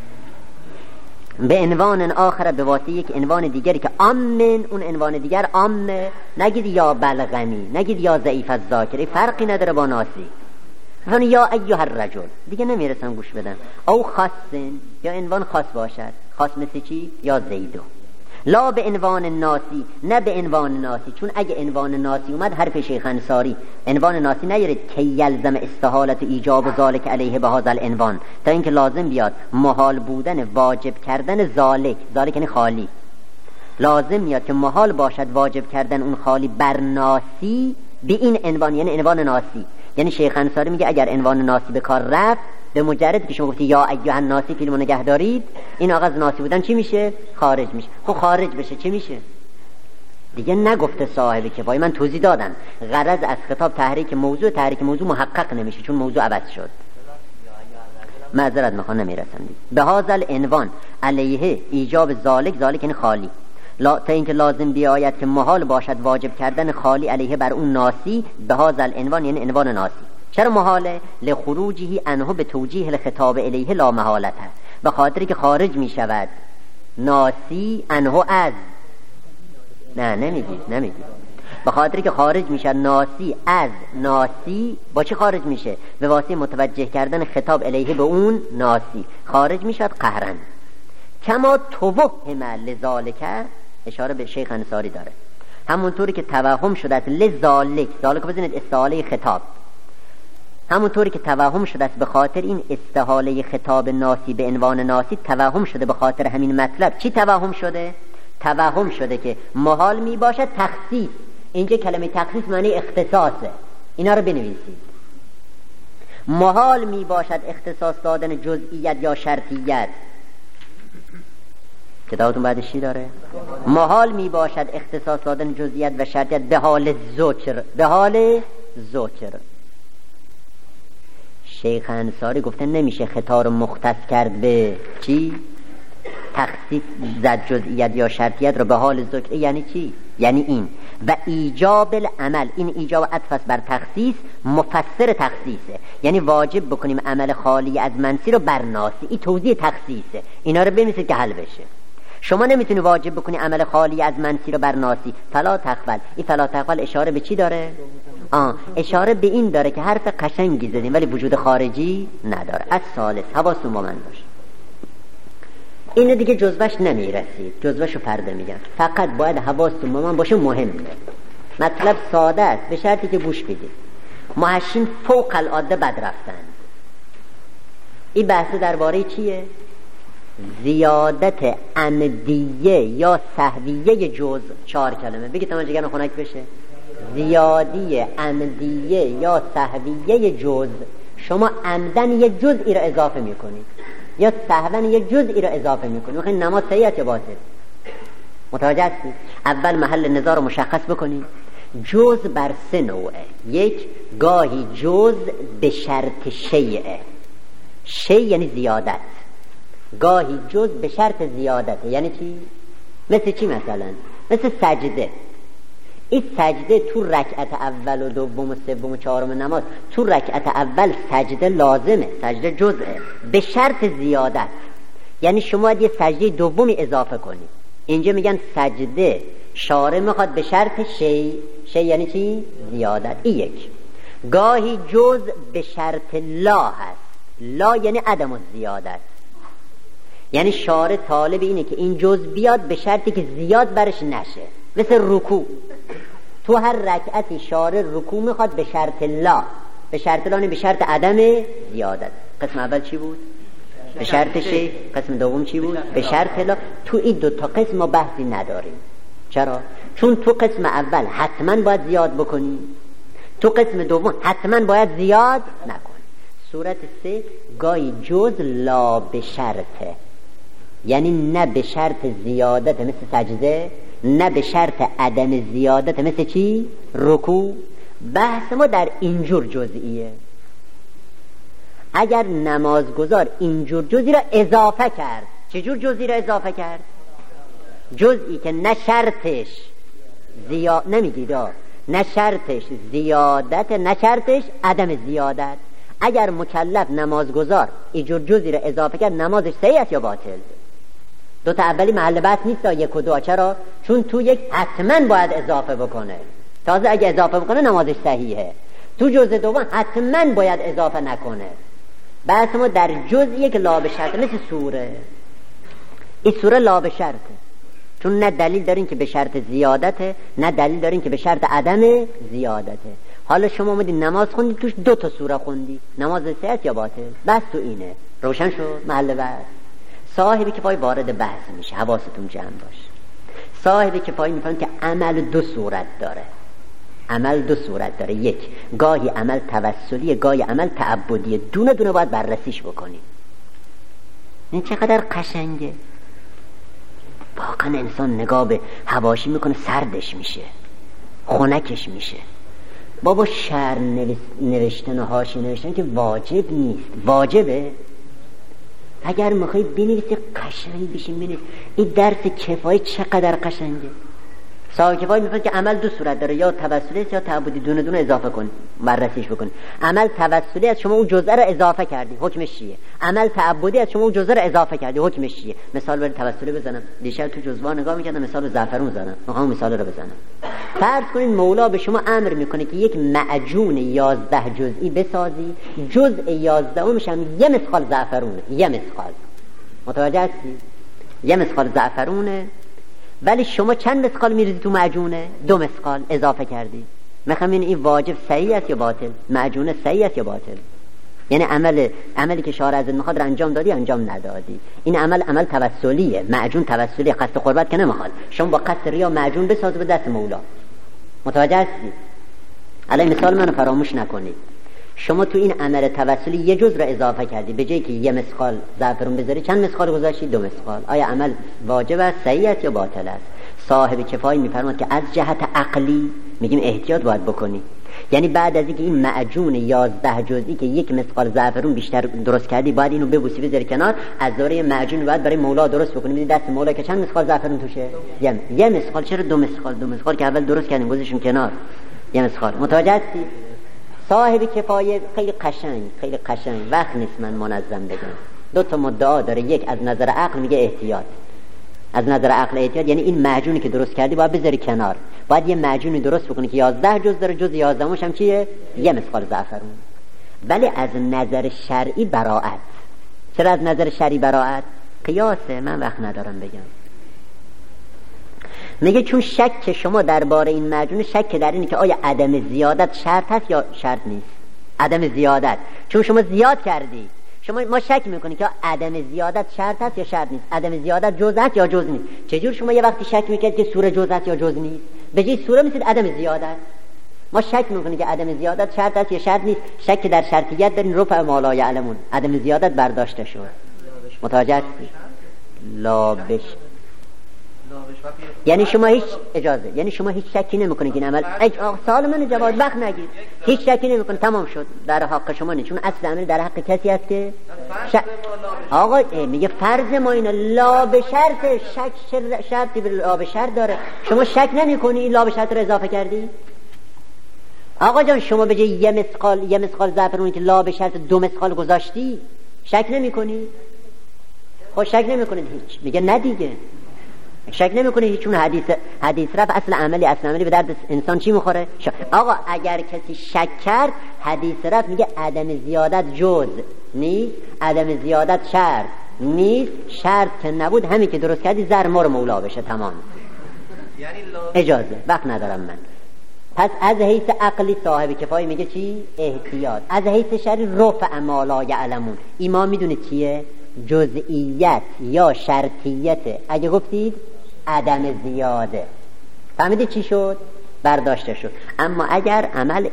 به عنوان آخر، به واسطه یک عنوان دیگری که عامن، اون عنوان دیگر عامه. نگید یا بلغمی، نگید یا ضعیف الذاکر، فرقی نداره با ناسی. مثلا یا ایها الرجل دیگه نمیرسن گوش بدن. او خاصن، یا عنوان خاص باشد. خاص مثل چی؟ یا زیدو. لا به عنوان ناسی، نه به عنوان ناسی، چون اگه عنوان ناسی اومد حرف شیخ انصاری عنوان ناسی نیارید که یلزم استحالت ایجاب و ذالک علیه به هذا العنوان، تا اینکه لازم بیاد محال بودن واجب کردن ذالک یعنی خالی، لازم میاد که محال باشد واجب کردن اون خالی بر ناسی به این عنوان، یعنی عنوان ناسی. یعنی شیخ انصاری میگه اگر عنوان ناسی به کار رفت، به مجرد که شما گفتی یا ایها الناسی فیلمو نگه دارید، این آغاز ناسی بودن چی میشه؟ خارج میشه. خب خارج بشه چی میشه؟ دیگه نگفته صاحب کفایه. من توضیح دادم غرض از خطاب تحریک موضوع محقق نمیشه چون موضوع عوض شد. معذرت میخوام نمیرسم. به هذا العنوان علیه ایجاب ذالک یعنی خالی، تا اینکه لازم بیاید که محال باشد واجب کردن خالی علیه بر اون ناسی. به هذا العنوان یعنی عنوان ناسی. چرا محاله؟ لخروجه عنه به توجیه الخطاب الیه لا محالته، به خاطری که خارج می شود ناسی عنه از. نمیگی به خاطر که خارج میشه ناسی از ناسی. با چی خارج میشه؟ به واسطه متوجه کردن خطاب الیه به اون ناسی خارج میشد قهرن. کما توهم لذالک، اشاره به شیخ انصاری داره، همونطوری که توهم شده است لذالک، ذالک بزنید استحاله خطاب، همونطوری که توهم شده است به خاطر این استحاله خطاب ناسی به عنوان ناسی، توهم شده به خاطر همین مطلب. چی توهم شده؟ توهم شده که محال می باشد تخصیص. اینجا کلمه تخصیص معنی اختصاصه، اینا رو بنویسید. محال می باشد اختصاص دادن جزئیت یا شرطیت. کتابتون بعدش چی داره؟ محال می باشد اختصاص دادن جزئیت و شرطیت به حال ذکر، به حال ذکر. شیخ انصاری گفته نمیشه خطاب رو مختص کرد به چی؟ تخصیص زد جزئیت یا شرطیت رو به حال ذکر. یعنی چی؟ یعنی این و ایجاب العمل، این ایجاب عطف است بر تخصیص، مفسر تخصیصه، یعنی واجب بکنیم عمل خالی از منسی رو بر ناسی. این توضیح تخصیصه، اینا رو بنویسید که حل بشه. شما نمیتونی واجب بکنی عمل خالی از منسی رو بر ناسی. فلا تقبل، این فلا تقبل اشاره به چی داره؟ اشاره به این داره که حرف قشنگی زدیم ولی وجود خارجی نداره. از ثالث، حواستون با من باشه، اینو دیگه جزوش نمیرسید، جزوشو فردا میگم، فقط باید حواستون با من باشه، مهمه. مطلب ساده است به شرطی که گوش بدید. محشین فوق العاده بد رفتن. این بحث درباره چیه؟ زیادت عمدیه یا سهویه جزء. 4 کلمه بگید تا من جگرم خنک بشه. زیادی عمدیه یا سهویه جزء. شما عمدن یک جزئی را اضافه میکنید یا سهون یک جزئی را اضافه میکنید. میخواین نماز صحیح یا باطل؟ متوجه هستید؟ اول محل نظر رو مشخص بکنید. جزء بر 3 نوعه. یک، گاهی جزء به شرط شیعه. شیع یعنی زیادت. گاهی جزء به شرط زیادت. یعنی چی؟ مثل چی مثلا؟ مثل سجده. این سجده تو رکعت اول و دوم و سوم و چهارم نماز، تو رکعت اول سجده لازمه، سجده جزءه به شرط زیادت. یعنی شما باید یه سجده دومی اضافه کنید. اینجا میگن سجده شارع میخواد به شرط شیء یعنی چی؟ زیادت. این یک. گاهی جزء به شرط لا هست. لا یعنی عدم الزیادت، یعنی شارع طالب اینه که این جزء بیاد به شرطی که زیاد برش نشه. مثل رکوع، تو هر رکعتی شارع رکوع میخواد به شرط لا، به شرط لا نه به شرط عدم زیادت. قسم اول چی بود؟ به شرط شیء. قسم دوم چی بود؟ به شرط لا. تو این 2 تا قسم ما بحثی نداریم. چرا؟ چون تو قسم اول حتما باید زیاد بکنی، تو قسم دوم حتما باید زیاد نکنی. صورت 3 گاهی جز لا به شرطه، یعنی نه به شرط زیادت مثل سجده، نه به شرط عدم زیادت مثل چی؟ رکوع. بحث ما در اینجور جزئیه. اگر نمازگزار اینجور جزئی را اضافه کرد، چجور جزئی را اضافه کرد؟ جزئی که نه شرطش نمیگید نه شرطش زیادت نه شرطش عدم زیادت. اگر مکلف نمازگزار اینجور جزئی را اضافه کرد، نمازش صحیح است یا باطل؟ 2 تا اولی محل بحث نیست، 1 و 2. چرا؟ چون تو یک حتما باید اضافه بکنه. تازه اگه اضافه بکنه نمازش صحیحه. تو جزء دوم حتما باید اضافه نکنه. بحث ما در جزئی که لا به شرط، مثل سوره. این سوره لا به شرطه، چون نه دلیل دارین که به شرط زیادته، نه دلیل دارین که به شرط عدم زیادته. حالا شما اومدین نماز خوندی، توش 2 تا سوره خوندی، نماز صحیح یا باطل؟ بس تو اینه. روشن شد محل بحث. صاحبی که پای وارد بحث میشه، حواستون جمع باشه. صاحبی که پای میفهمه که عمل 2 صورت داره. عمل 2 صورت داره. یک، گاهی عمل توسلی، گاهی عمل تعبدیه. دونه دونه باید بررسیش بکنیم. این چقدر قشنگه. واقعا انسان نگاه به حواشی میکنه سردش میشه، خنکش میشه. بابا شعر نوشتن و حاشیه نوشتن که واجب نیست. واجبه؟ اگر میخوای بنویسی قشنگ بشین بنویس. این درس کفایه چقدر قشنگه. صاحب کفایه میفهمه که عمل 2 صورت داره، یا توسلی است یا تعبدی. دونه دونه اضافه کن، بررسیش بکن. عمل توسلی است، شما اون جزء رو اضافه کردی، حکمش چیه؟ عمل تعبدی است، شما اون جزء رو اضافه کردی، حکمش چیه؟ مثال برای توسلی بزنم. دیشب تو جزوه نگاه میکردم، مثال زعفرون زدم، میخوام مثال رو بزنم. فرض کنید مولا به شما امر میکنه که یک معجون 11 جزئی بسازی، جزء 11 هم 1 مسقال زعفرونه. 1 مسقال، متوجه هستی؟ 1 مسقال زعفرونه، ولی شما چند مسقال میریزی تو معجونه؟ 2 مسقال اضافه کردی. میخوام این واجب صحیح است یا باطل؟ معجون صحیح است یا باطل؟ یعنی عملی که شارع ازت میخواد انجام دادی انجام ندادی. این عمل توسلیه، معجون توسلی، قصد قربت که نمیخواد. شما با قصد ریا معجون بساز به دست مولا. متوجه هستی؟ الان مثال منو فراموش نکنید. شما تو این عمل توسلی یه جزء را اضافه کردی، به جایی که 1 مسقال زعفرون بذاری چند مسقال گذاشتی؟ 2 مسقال. آیا عمل واجب است، صحیح است یا باطل است؟ صاحب کفایه میفرماد که از جهت عقلی میگیم احتیاط باید بکنی. یعنی بعد از اینکه این معجون 11 جزئی که 1 مسقال زعفرون بیشتر درست کردی، باید اینو ببوسی بذاری کنار. از دوره معجون باید برای مولا درست بکنی، میدی دست مولا که چند مسقال زعفرون توشه؟ 1 مسقال. چرا 2 مسقال؟ 2 مسقال که اول درست کردیم گذاشتیم کنار. 1 مسقال. متوجه هستی؟ صاحب کفایه خیلی قشنگ وقت نیست من منظم بگم. 2 تا مدعا داره. یک از نظر عقل میگه احتیاط. از نظر عقل احتیاط یعنی این معجونی که درست کردی باید بذاری کنار. باید یه معجونی درست بکنی که 11 جزء داره، جزء 11 هم چیه؟ 1 مسقال زعفرون. ولی از نظر شرعی براءت. چرا از نظر شرعی براءت؟ قیاسه، من وقت ندارم بگم. میگه چون شک شما درباره این معجون شک در اینه که آیا عدم زیادت شرط هست یا شرط نیست. عدم زیادت، چون شما زیاد کردی، ما شک میکنیم که عدم زیادت شرط هست یا شرط نیست. عدم زیادت جزء است یا جزء نیست. چجور شما یه وقتی شک میکنید که سوره جزء است یا جزء نیست؟ به جای سوره میگید عدم زیادت. ما شک میکنیم که عدم زیادت شرط است یا شرط نیست. شک در شرطیت دارین، رفع ما لا یعلمون. عدم زیادت برداشته شد. متوجه هستی؟ لابش یعنی شما هیچ اجازه، یعنی شما هیچ شکی نمیکنید که این عمل سوال من جواب وقت نگیر، هیچ شکی نمیکنید، تمام شد. در حق شما نه، چون اصل عمل در حق کسی است که آقا میگه فرض ما اینه لا به شرط. شرطی به لا به شرط داره. شما شک نمیکنی این لا به شرط رو اضافه کردی؟ آقا جان شما به جای 1 مسقال زعفرونی که لا به شرط 2 مسقال گذاشتی شک نمیکنی؟ خب شک نمیکنید هیچ. میگه نه دیگه شک نمیکنه هیچ. چون حدیث رفت اصل عملی به درد انسان چی میخوره؟ آقا اگر کسی شک کرد حدیث رفت میگه عدم زیادت جزء نیست، عدم زیادت شرط نیست. شرط که نبود همین که درست کردی زر مر مولا بشه، تمام. اجازه وقت ندارم من. پس از حیث عقلی صاحب کفایه میگه چی؟ احتیاط. از حیث شرعی رفع ما لا یعلمون. ایمان میدونه چیه؟ جزئیت یا شرطیت. اگه گفتید عدم زیاده، فهمیدید چی شد؟ برداشته شد. اما اگر عمل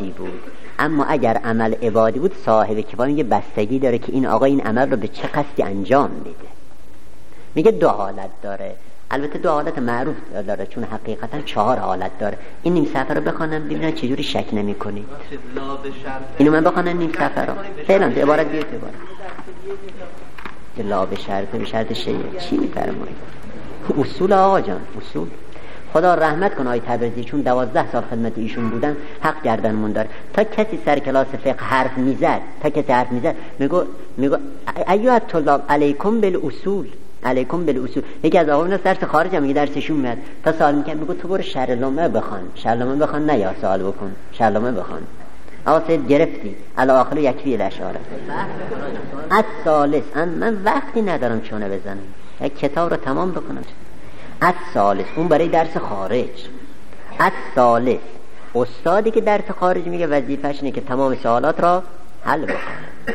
عبادی بود صاحب کفایه میگه بستگی داره که این آقا این عمل رو به چه قصدی انجام میده. میگه 2 حالت داره. البته 2 حالت معروف داره، چون حقیقتا 4 حالت داره. این نیم صفحه رو بخونم ببینن چه جوری شک نمی‌کنی. اینو من بخونم نیم صفحه رو فعلا به عبارت بیاد عبارت لا به شرط چی می‌فرمایید؟ اصول آقا جان، اصول. خدا رحمت کنه آقای تبریزی، چون 12 سال خدمت ایشون بودن، حق گردنمون داره. تا کسی سر کلاس فقه حرف میزد میگو ایها الطلاب علیکم بالاصول. یکی از آقایون درس خارج هم میگه درسشون میاد، تا سوال میکنه میگه تو برو شرلومه بخوان نه یا سوال بکن، شرلومه بخوان. آقا سید گرفتی علی آخر یکفی الاشاره. الثالث من وقتی ندارم چونه بزنم، یک کتاب رو تمام بکنم. الثالث اون برای درس خارج. الثالث استادی که درس خارج میگه وظیفه‌ش اینه که تمام سوالات را حل بکنه.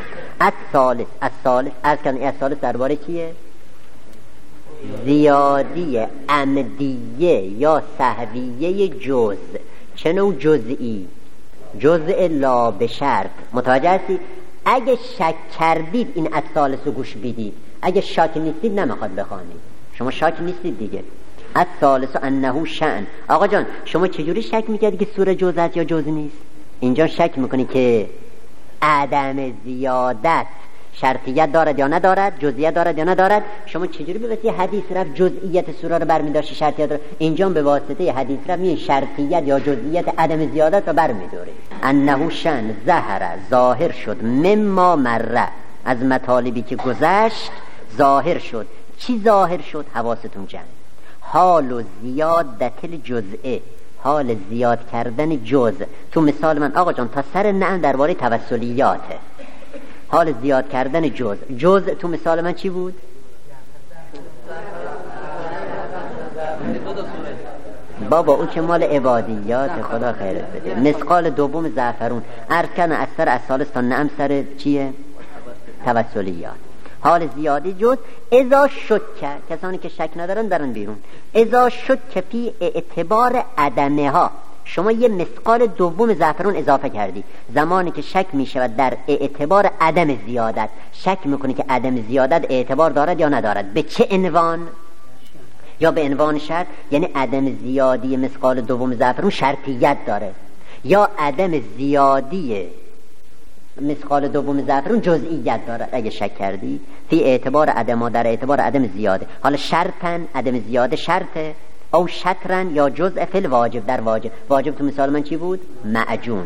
الثالث درباره چیه؟ زیادی عمدیه یا سهویه جزء. چه نوع جزئی؟ جزء لا به شرط. متوجه هستی؟ اگه شک کردید این الثالث رو گوش بدید، اگه شک نیستید نمیخواد بخوانید. شما شک نیستید دیگه. الثالث انه شأن. آقا جان شما چجوری شک میکردی که سوره جزء است یا جزء نیست؟ اینجا شک میکنی که عدم زیادت شرطیت دارد یا ندارد، جزئیت دارد یا ندارد. شما چجوری به واسطه حدیث رفت جزئیت سوره رو برمی‌داشتی شرطیت رو؟ اینجا به واسطه حدیث رفت می شرطیت یا جزئیت عدم زیادت رو برمی‌داری. انه شن ظاهر شد مما مره، از مطالبی که گذشت ظاهر شد. چی ظاهر شد؟ حواستون جمع. حال و زیادت الجزء، حال زیاد کردن جز. تو مثال من آقا جان تا سر نعم درباره توسلیاته، حال زیاد کردن جز تو مثال من چی بود؟ بابا او که مال عبادیات، خدا خیرت بده. مثقال دوم زعفرون ارکن از سر از سالس تا نعم سر چیه؟ توسلیات. حال زیادی جز اذا شک، کسانی که شک ندارن برن بیرون. اذا شک فی اعتبار عدمه ها، شما یه مثقال دوم زعفرون اضافه کردی، زمانی که شک میشود در اعتبار عدم زیادت، شک میکنی که عدم زیادت اعتبار دارد یا ندارد، به چه عنوان؟ یا به عنوان شرط، یعنی عدم زیادی مثقال دوم زعفرون شرطیت داره، یا عدم زیادی مثقال دوم زعفرون جزئیت داره. اگه شک کردی فی اعتبار عدم، در اعتبار عدم زیاده، حالا شرطن عدم زیاده شرطه، او شطرن یا جزء فی الواجب، در واجب تو مثال من چی بود؟ معجون.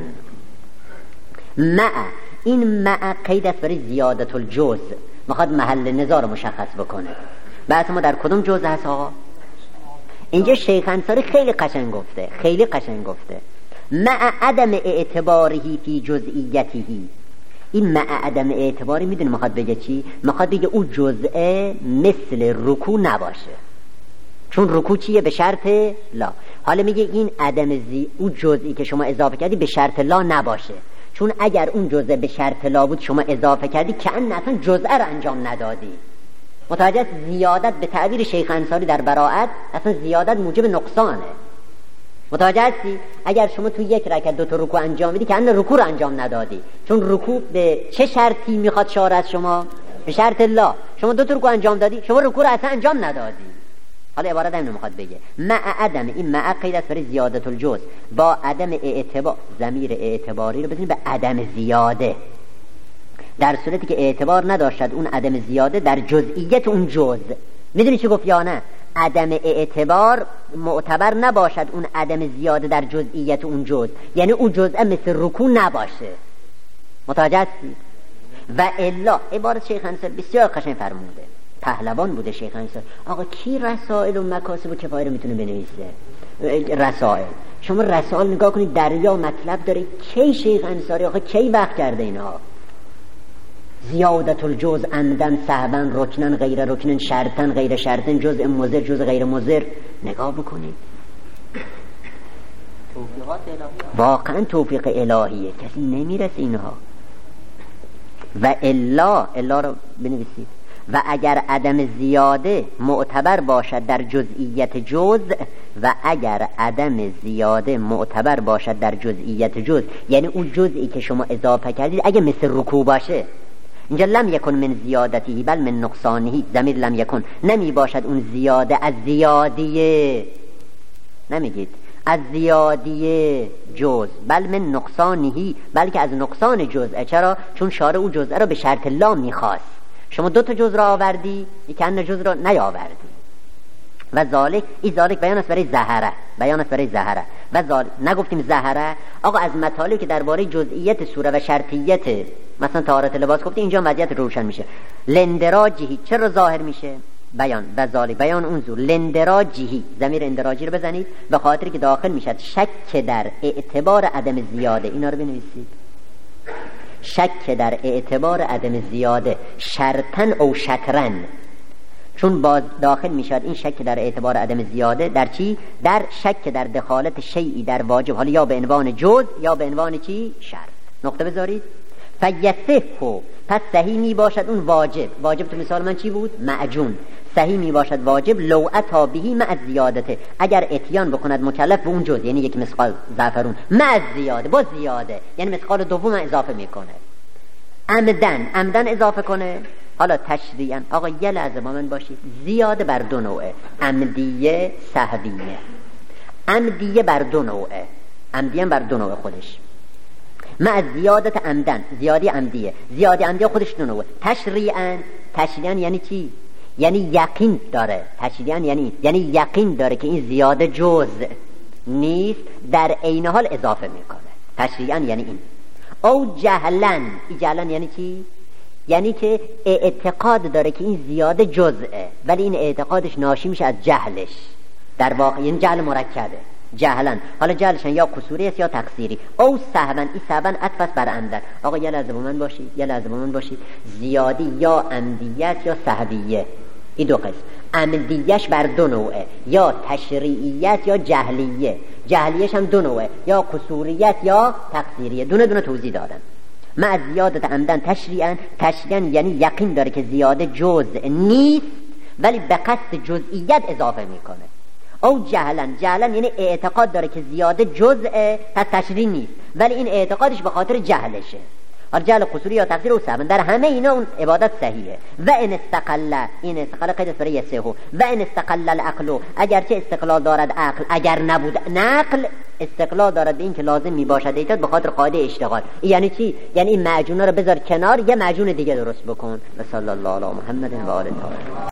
این قید است برای زیادت الجز، میخواد محل نظار مشخص بکنه. بحث ما در کدوم جزء هست آقا؟ اینجا شیخ انصاری خیلی قشنگ گفته مع عدم اعتبارهی فی جزئیتهی. این مع عدم اعتباری میدونی میخواد بگه چی؟ میخواد بگه او جزء مثل رکوع نباشه، چون رکوع چیه؟ به شرط لا. حالا میگه این او جزئی که شما اضافه کردی به شرط لا نباشه، چون اگر اون جزء به شرط لا بود شما اضافه کردی که اصلا جزء رو انجام ندادی. متوجه؟ زیادت به تعبیر شیخ انصاری در براءت اصلا زیادت موجب نقصانه. متوجه هستی؟ اگر شما تو یک رکعت دو تا رکوع انجام میدی که ان رکوع رو انجام ندادی، چون رکوع به چه شرطی میخواد شارع از شما؟ به شرط لا. شما دو تا رکوع انجام دادی، شما رکوع رو اصلا انجام ندادی. حالا عبارت همین میخواد بگه مع عدم، این مع قید است برای زیادت الجز، با عدم اعتبار، ضمیر اعتباری رو بزنید به عدم زیاده، در صورتی که اعتبار نداشت اون عدم زیاده در جزئیت اون جز. میدونی چی گفت یا نه؟ عدم اعتبار معتبر نباشد اون عدم زیاده در جزئیت اون جز، یعنی اون جزء مثل رکوع نباشه. متوجه هستی؟ و الا، عبارت شیخ انصاری بسیار قشنگ فرموده، پهلوان بوده شیخ انصاری. آقا کی رسائل و مکاسب و کفایه رو میتونه بنویسه؟ رسائل. شما رسائل نگاه کنید، دریا مطلب داره. کی شیخ انصاری آقا کی وقت کرده اینها؟ زیادت الجز عمدن سهبن رکنن غیر رکنن شرطن غیر شرطن جزء مضر جزء غیر مضر. نگاه بکنید، توفیقات الهیه، واقعا توفیق الهیه، کسی نمیرسه اینها. و الا رو بنویسید. و اگر عدم زیاده معتبر باشد در جزئیت جز، و اگر عدم زیاده معتبر باشد در جزئیت جز، یعنی اون جزئی که شما اضافه کردید اگه مثل رکوع باشه، اینجا لم یکن من زیادتی بل من نقصانهی، ضمیر لم یکن، نمی باشد اون زیاده از زیادیه، نمیگید از زیادیه جز، بل من نقصانهی، بلکه از نقصان جزء. چرا؟ چون شارع او جزء را به شرط لا میخواست. شما دو تا جزء را آوردی، یک ان جزء را نیاوردی. و ذالک، این ذالک بیان است برای زهره، و ذالک نگفتیم زهره آقا از مطالبی که درباره جزئیت سوره و شرطیت مثلا طهارت لباس گفته، اینجا وضعیت روشن میشه. لندراجی چرا ظاهر میشه؟ بیان. و ذالک بیان اون زور لندراجی، ضمیر اندراجی رو بزنید، به خاطری که داخل میشد شک در اعتبار عدم زیاده. اینا رو بنویسید، شک در اعتبار عدم زیاده شرطن او شطرن، چون باز داخل میشد این شک در اعتبار عدم زیاده در چی؟ در شک در دخالت شیئی در واجب، حالا یا به عنوان جز یا به عنوان چی؟ شرط. نقطه بذارید. فیصحو، پس صحیح می باشد اون واجب تو مثال من چی بود؟ معجون. صحیح می باشد واجب لو اتا بهی مع زیادته، اگر اتیان بکند مکلف به اون جز، یعنی یک مثقال زعفرون مع زیاده، با زیاده، یعنی مثقال دوم اضافه میکنه. عمدن اضافه کنه. حالا تشریعاً آقا یه لحظه با من باشید، زیاده بر دو نوعه، عمدیه سهویه. عمدیه بر دو نوعه، عمدیه بر دو نوع خودش. مع زیادت عمدن، زیادی عمدیه خودش دو نوعه. تشریعاً یعنی چی؟ یعنی یقین داره. تشریعاً یعنی یقین داره که این زیاده جز نیست، در عین حال اضافه میکنه. تشریعاً یعنی این. او جهلن یعنی چی؟ یعنی که اعتقاد داره که این زیاده جزئه، ولی این اعتقادش ناشی میشه از جهلش، در واقع این جهل مرکبه. جهلا. حالا جهلشن یا قصوری است یا تقصیری. او سهوا، این سهوا عطف است بر عمدن. آقا یه لحظه با من باشید، زیادی یا عمدیت یا سهویه، این دو قسم. عمدیش بر دو نوعه، یا تشریعیت یا جهلیه. جهلیش هم دو نوعه، یا قصوریت یا تقصیریه. دونه دونه توضیح دادن. مع زیادت عمدن تشریعا یعنی یقین داره که زیاده جزء نیست ولی به قصد جزئیت اضافه میکنه. او جهلا یعنی اعتقاد داره که زیاده جزء پس تشریع نیست ولی این اعتقادش به خاطر جهلشه. حالا جهل قصوری یا تقصیر او سهوا، در همه اینا اون عبادت صحیحه. و ان استقل، این استقلال قید است برای یسهو. و ان استقل العقل، اگرچه استقلال دارد عقل، اگر نبود نقل استقلال دارد به این که لازم می باشد ایجاد به خاطر قاعده اشتغال. یعنی چی؟ یعنی این معجونا رو بذار کنار، یه معجون دیگه درست بکن. و صلی الله علی محمد و آله.